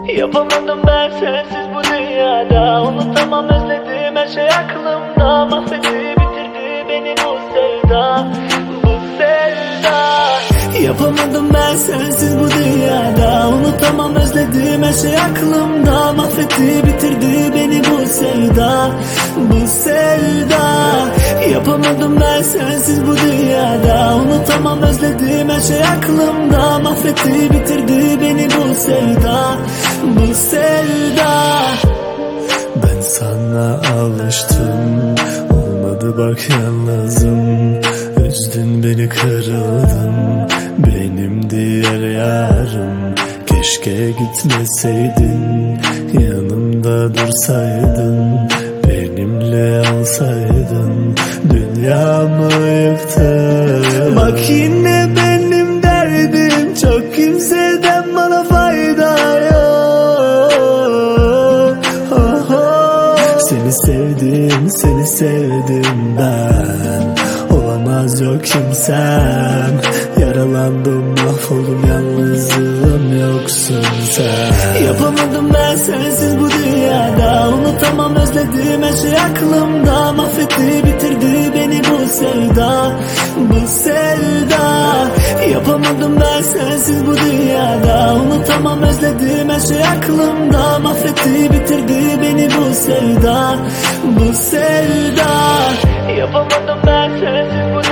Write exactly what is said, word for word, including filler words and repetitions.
Yapamadım ben sensiz bu dünyada. Unutamam, özledim her şey aklımda. Mahvetti bitirdi beni bu sevda, bu sevda. Yapamadım ben sensiz bu dünyada. Unutamam, özledim her şey aklımda. Mahvetti bitirdi beni bu sevda, bu sevda. Yapamadım ben sensiz bu dünyada. Unutamam, özledim her şey aklımda. Mahvetti bitirdi beni bu sevda, bu sevda. Ben sana alıştım, olmadı bak yalnızım. Üzdün beni, kırıldım, benim diğer yarım. Keşke gitmeseydin, yanımda dursaydın, benimle olsaydın, dünyamı yıktın. Bak yine benim derdim çok, kimseden bana fayda yok. Oh, oh. Seni sevdim, seni sevdim ben. Olamaz yok kimsem. Yaralandım, mahvoldum, yalnızım, yoksun sen. Yapamadım ben sensiz bu dünyada. Unutamam, özledim her şey aklımda. Mahvetti bitirdi beni bu sevda, bu sevda. Yapamadım ben sensiz bu dünyada. Unutamam, özledim her şey aklımda. Mahvetti bitirdi beni bu sevda, bu sevda. Yapamadım ben sensiz bu